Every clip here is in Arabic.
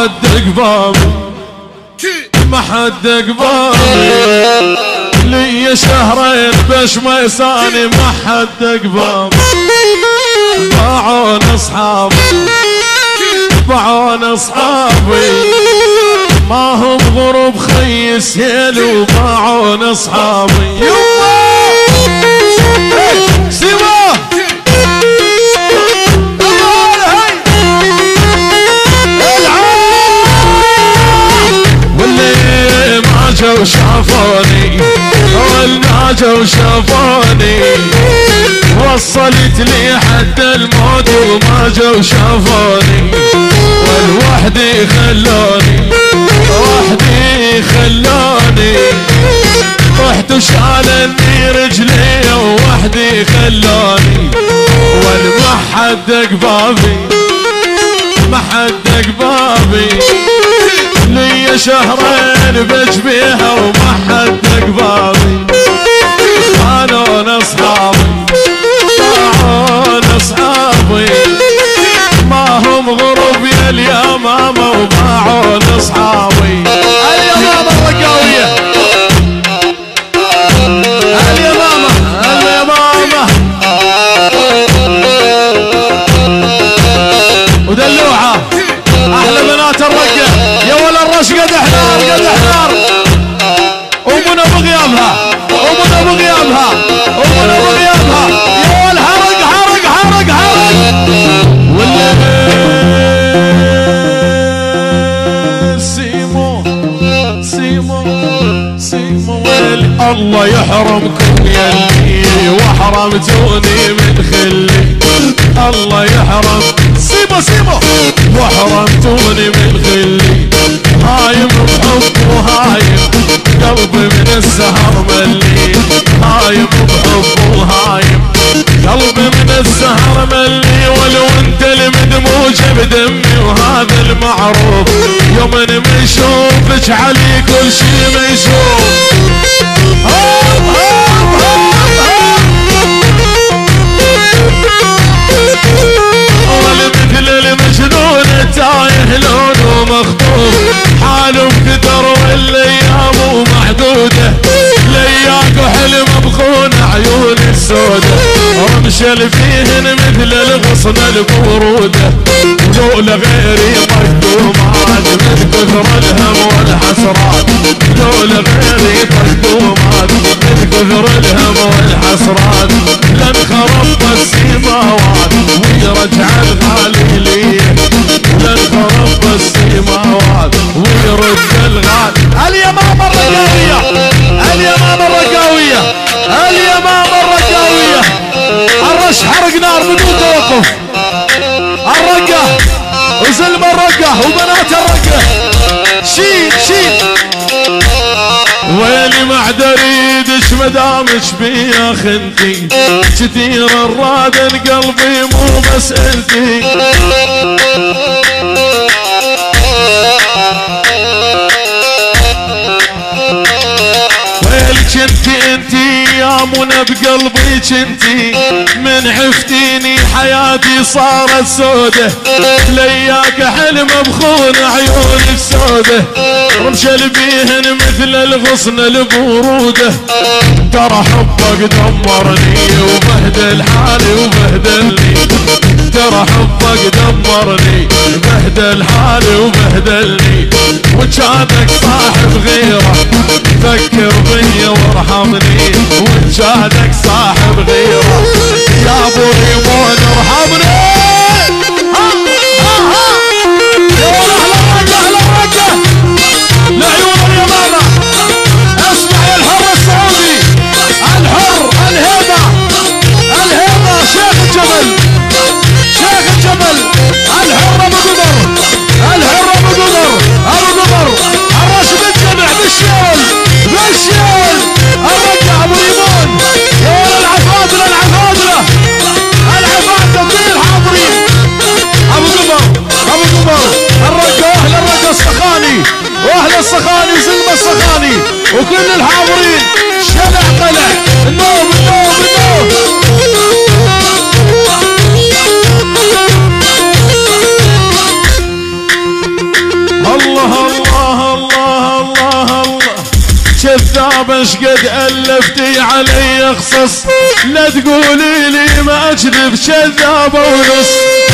حد قبابي ما حد قبابي لي شهرين بش ميساني ما حد قبابي باعون اصحابي باعون اصحابي ما هم غرب خي سهيل وباعون اصحابي سوا واللي ما جو شافوني واللي جو شافوني وصلت لي حد الموت وما جو شافوني والوحدي خلوني وحدي خلوني رحت وشالني رجلي ووحدي خلوني والما حد قبابي ما حد قبابي لي شهرين بجبيها وما حد قبابي خانون اصحابي باعون اصحابي ما هم غرب يا اليمامة وباعون اصحابي اليمامة الرقاوية اليمامة اليمامة ودلوعة احلى بنات الرقة يا ولا الرش قد حنار قد حنار ومنى بغيابها ومنى بغيابها ومنى بغيابها يا ولا حرق حرق حرق حرق سيمو سيمو سيمو الله يحرمكم يلي وحرمتوني من خلي الله يحرم سيمو سيمو وحرمتوني من خلي هايم بحب وهايم قلبي من السهر ملي هايم بحب وهايم قلبي من السهر ملي ولو انت المدموج بدمي وهذا المعروف يوم ما يشوفك علي كل شي ما يشوف مثل المجنون تايه لون ومخطوف حاله بكدر والايام محدوده لياك وحلم بخون عيون السوده رمشل فيهن مثل الغصن البروده ولولا غيري مقدومات من كثر الهم والحسرات لولا غيري مقدومات من كثر الهم والحسرات لانخرب السماوات ويرجع الغالي لي لانخرب السماوات ويرد الغالي اليمامة الرقاوية اليمامة الرقاوية اليمامة الرقاوية الرش حرق نار بدون توقف الرقة وزلم الرقة وبنات الرقة شيل شيل ويلي ما دريدش مدامش بيا خنتي كثير الرادن قلبي مو مسألتي كنتي انتي يا منى بقلبي كنتي من عفتيني حياتي صارت سودة لياك حلم بخون عيون السودة رمشل بيهن مثل الغصن البرودة ترى حبك دمرني وبهدل حالي وبهدلني ترى حبك دمرني بهدل حالي وبهدلني وجانك صاحب غيره فكر بي وارحمني وجانك صاحب غيره يا ابو ريمون ارحمني يا اهلا الرقه لعيون اليمامه اسمع يا الحر السعودي الحر الهيبه الهيبه شيخ الجبل شيخ الجبل الحر ابو قدر الحر ابو قدر ابو قدر الرش بالجمع بالشيل بالشيل الرقه ابو ريمون يا العفاضله العفاضله العفاضله كل الحاضرين ابو قمر ابو قمر الرقه واهل الرقه السخاني واهل السخاني زلم السخاني وكل الحاضرين شلع طلع النوم النوم النوم بابا شقد ألفتي علي خصص، لا تقولي لي ما أكذب كذابة ونص.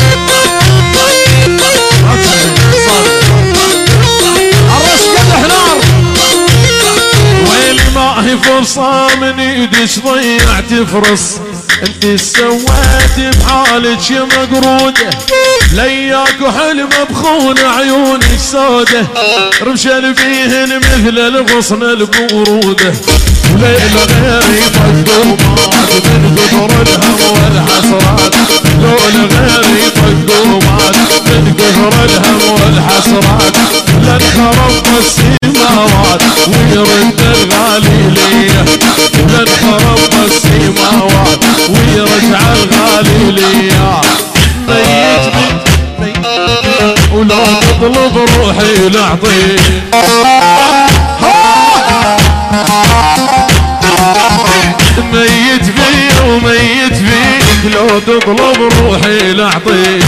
الرش قدح نار، ويلي ما هي فرصة من ايدك ضيعت فرص. انت سويت بحالك يا مقرودة، لياك وحلم بخون عيونك سودة، رمشل فيهن مثل الغصن البرودة. وليل غيري طقومات من قدر الهم والحسرات، لون غيري طقومات من قدر الهم والحسرات. لن خرب السماوات ويرد الغالي ليه، لن خرب السماوات ويرجع الغالي ليه. ميت ولو تطلب روحي لأعطيه، ميت فيا وميت فيك لو تطلب روحي لأعطيه.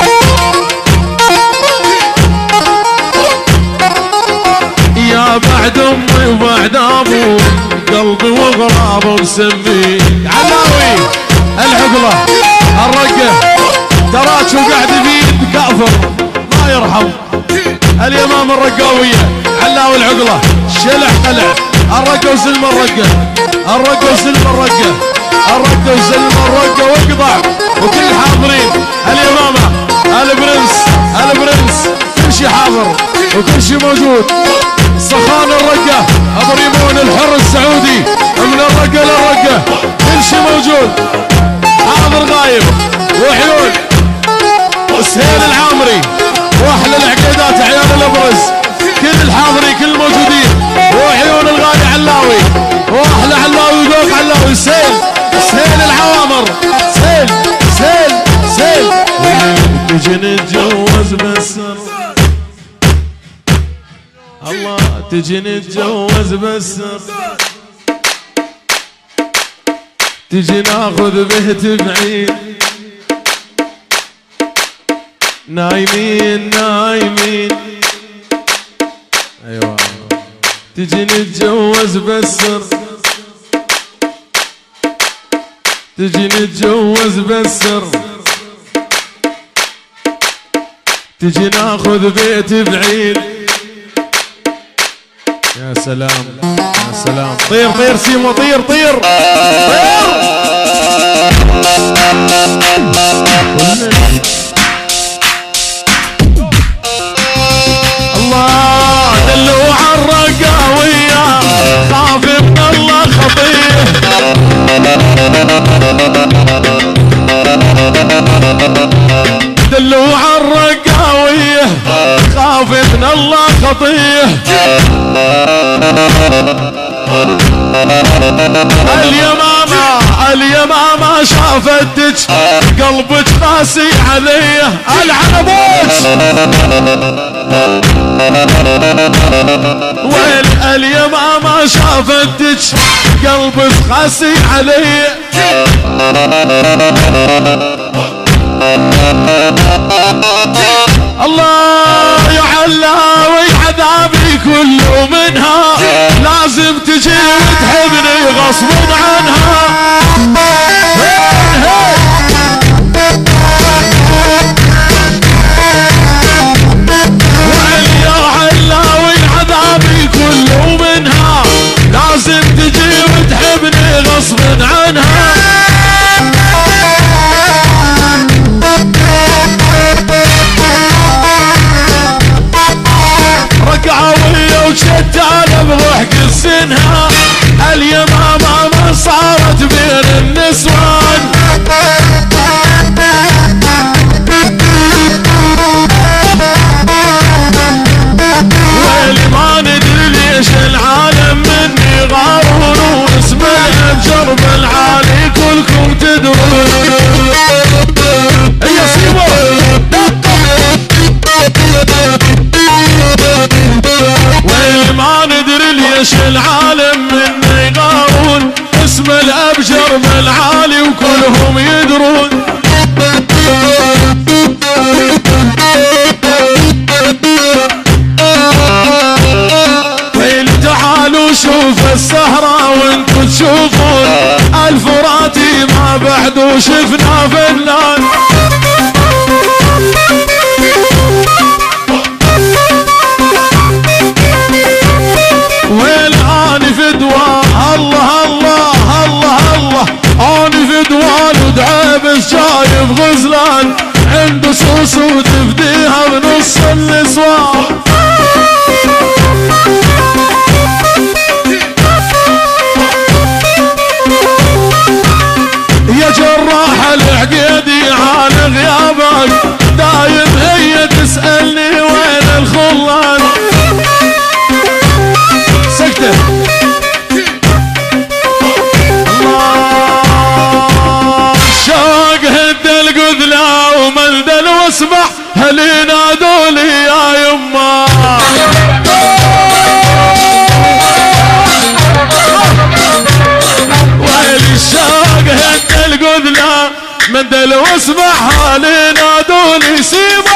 يا بعد امي وبعد ابوي قلبي وغراب مسميك. علاوي العقله الرقه تراك وقعد بيد كافر ما يرحم. اليمام الرقاويه علاوي العقله شلح قلع الرقه وسلم الرقه، الرقه وسلم الرقه، الرقه وسلم الرقه واقطع. وكل الحاضرين اليمامه البرنس البرنس كل شي حاضر وكل شي موجود. سخان الرقه ابو ريمون الحر السعودي من الرقه للرقه كل شي موجود حاضر غايب. وعيون وسهيل العامري واحلى العقيدات عيال الابرز كل الحاضرين كل الموجودين. وعيون الغالي علاوي واحلى علاوي ذوق علاوي. سهيل سهيل العوامر سهيل سهيل سهيل. تجي نتجوز بس الله، تجي نتجوز بس تجي ناخذ بيت بعيد. نايمين نايمين ايوه، تجي نتجوز بس تجي نتجوز بس تجي ناخذ بيت بعيد. يا سلام يا سلام. طير طير سيمو طير طير طير. الله دلوا عالرقاوية خاف من الله خطيه. دلوا عالرقاوية خاف من الله خطيه. اليمامة اليمامة شافتك قلبك قاسي علي. العنبوش ويل اليمامة شافتك قلبك قاسي علي. الله يا علاوي عذابي كله منها، لازم تجي وتحبني غصب عنها. يا علاوي عذابي كله منها، لازم تجي وتحبني غصب عنها. رقعوية وشتالة بضحك السنها، اليمامة ما صارت بين النسوان. ويلي ما ندري ليش العالم مني غارون، واسم الابجر بالعالي كلكم تدرون. يا سيبو ويلي ما ندري ليش العالم مني غارون، اسم الابجر بالعالي وكلهم يدرون. ويلي تعالوا شوف السهرة وشفنا فنان والآن فدوى الله الله الله الله اني فدوان ودعابس شايف غزلان عنده صوص وتفديها بنص النسوان يا جراح العقيدي عن غيابك دايم هي تسألني وين الخلان سكتة الله الشوق هد القذلة ومندل واسمح هل ينادولي يا يما ويلي الشوق هد القذلة مندل واسمح هل ينادولي سيما